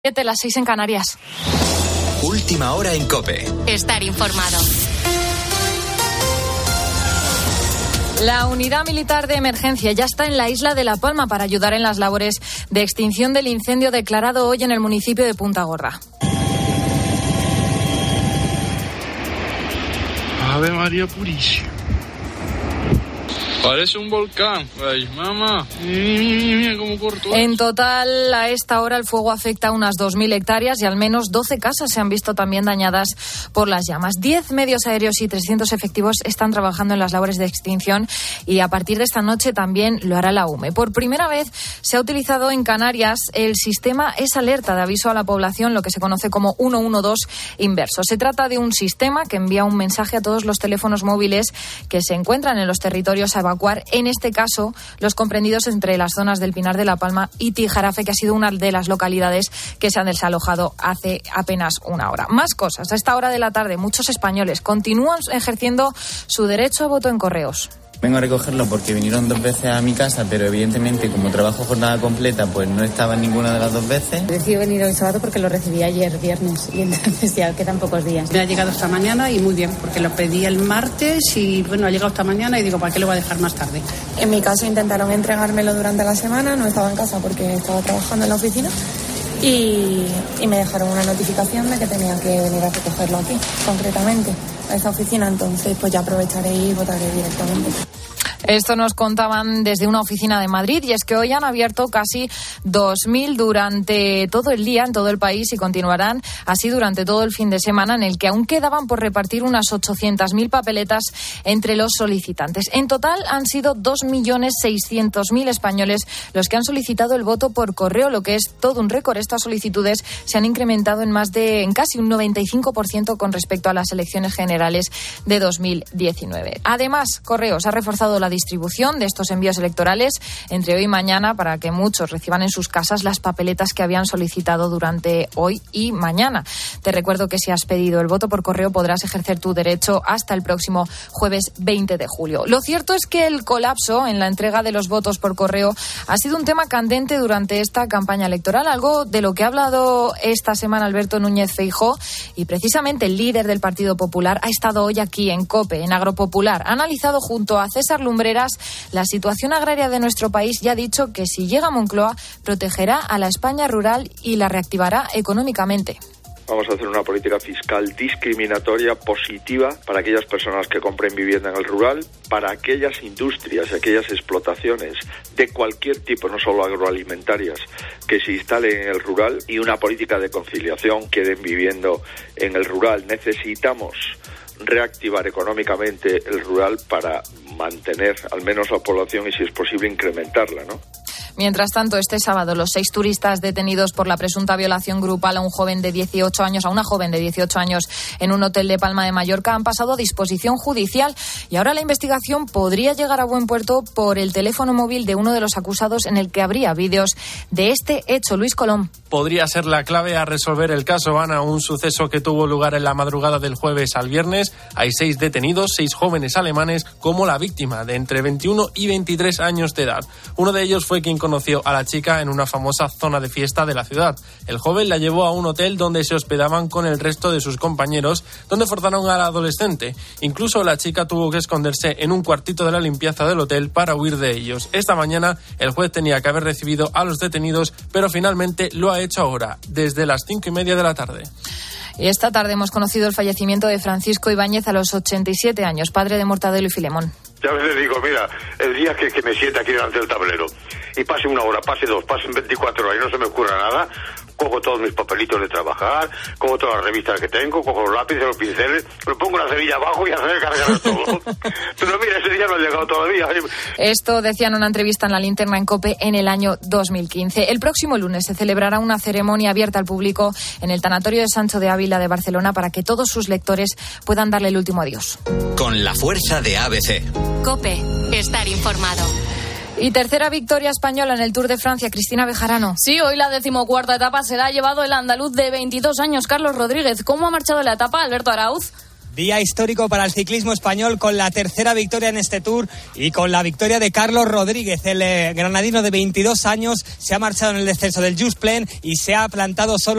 Las 6 en Canarias. Última hora en COPE. Estar informado. La unidad militar de emergencia ya está en la isla de La Palma para ayudar en las labores de extinción del incendio declarado hoy en el municipio de Punta Gorda. Ave María Purísima. Parece un volcán. Ay, mamá. Mira cómo cortó. En total, a esta hora el fuego afecta a unas 2.000 hectáreas y al menos 12 casas se han visto también dañadas por las llamas. 10 medios aéreos y 300 efectivos están trabajando en las labores de extinción y a partir de esta noche también lo hará la UME. Por primera vez se ha utilizado en Canarias el sistema Es Alerta de aviso a la población, lo que se conoce como 112 inverso. Se trata de un sistema que envía un mensaje a todos los teléfonos móviles que se encuentran en los territorios a evacuar, en este caso los comprendidos entre las zonas del Pinar de La Palma y Tijarafe, que ha sido una de las localidades que se han desalojado hace apenas una hora. Más cosas. A esta hora de la tarde muchos españoles continúan ejerciendo su derecho a voto en correos. Vengo a recogerlo porque vinieron 2 veces a mi casa, pero evidentemente como trabajo jornada completa, pues no estaba en ninguna de las 2 veces. Decidí venir hoy sábado porque lo recibí ayer viernes y entonces ya quedan pocos días. Me ha llegado esta mañana y muy bien, porque lo pedí el martes y bueno, ha llegado esta mañana y digo, ¿para qué lo voy a dejar más tarde? En mi caso intentaron entregármelo durante la semana, no estaba en casa porque estaba trabajando en la oficina y me dejaron una notificación de que tenía que venir a recogerlo aquí, concretamente, a esa oficina, entonces pues ya aprovecharé y votaré directamente. Esto nos contaban desde una oficina de Madrid y es que hoy han abierto casi 2.000 durante todo el día en todo el país y continuarán así durante todo el fin de semana, en el que aún quedaban por repartir unas 800.000 papeletas entre los solicitantes. En total han sido 2.600.000 españoles los que han solicitado el voto por correo, lo que es todo un récord. Estas solicitudes se han incrementado en casi un 95% con respecto a las elecciones generales de 2019. Además, Correos ha reforzado la distribución de estos envíos electorales entre hoy y mañana para que muchos reciban en sus casas las papeletas que habían solicitado durante hoy y mañana. Te recuerdo que si has pedido el voto por correo podrás ejercer tu derecho hasta el próximo jueves 20 de julio. Lo cierto es que el colapso en la entrega de los votos por correo ha sido un tema candente durante esta campaña electoral, algo de lo que ha hablado esta semana Alberto Núñez Feijóo, y precisamente el líder del Partido Popular ha estado hoy aquí en COPE, en Agropopular. Ha analizado junto a César Lumbreras la situación agraria de nuestro país y ha dicho que si llega a Moncloa protegerá a la España rural y la reactivará económicamente. Vamos a hacer una política fiscal discriminatoria positiva para aquellas personas que compren vivienda en el rural, para aquellas industrias y aquellas explotaciones de cualquier tipo, no solo agroalimentarias, que se instalen en el rural, y una política de conciliación, queden viviendo en el rural. Necesitamos reactivar económicamente el rural para mantener al menos la población y, si es posible, incrementarla, ¿no? Mientras tanto, este sábado, los 6 turistas detenidos por la presunta violación grupal a una joven de 18 años en un hotel de Palma de Mallorca han pasado a disposición judicial y ahora la investigación podría llegar a buen puerto por el teléfono móvil de uno de los acusados en el que habría vídeos de este hecho. Luis Colón. Podría ser la clave a resolver el caso, Ana, un suceso que tuvo lugar en la madrugada del jueves al viernes. Hay 6 detenidos, 6 jóvenes alemanes como la víctima, de entre 21 y 23 años de edad. Uno de ellos fue quien conoció a la chica en una famosa zona de fiesta de la ciudad. El joven la llevó a un hotel donde se hospedaban con el resto de sus compañeros, donde forzaron a la adolescente. Incluso la chica tuvo que esconderse en un cuartito de la limpieza del hotel para huir de ellos. Esta mañana el juez tenía que haber recibido a los detenidos, pero finalmente lo ha hecho ahora, desde las 5:30 de la tarde. Y esta tarde hemos conocido el fallecimiento de Francisco Ibáñez a los 87 años, padre de Mortadelo y Filemón. Ya a veces digo, mira, el día que me siente aquí delante del tablero y pase 1 hora, pase 2, pasen 24 horas y no se me ocurra nada, cojo todos mis papelitos de trabajar, cojo todas las revistas que tengo, cojo los lápices, los pinceles, lo pongo en la cerilla abajo y hacer cargar todo. Pero mira, ese día no ha llegado todavía. Esto decía en una entrevista en La Linterna en COPE en el año 2015. El próximo lunes se celebrará una ceremonia abierta al público en el Tanatorio de Sancho de Ávila de Barcelona para que todos sus lectores puedan darle el último adiós. Con la fuerza de ABC. COPE, estar informado. Y tercera victoria española en el Tour de Francia, Cristina Bejarano. Sí, hoy la 14ª etapa se la ha llevado el andaluz de 22 años, Carlos Rodríguez. ¿Cómo ha marchado la etapa, Alberto Arauz? Día histórico para el ciclismo español, con la tercera victoria en este Tour y con la victoria de Carlos Rodríguez. El granadino de 22 años se ha marchado en el descenso del Just Plan y se ha plantado solo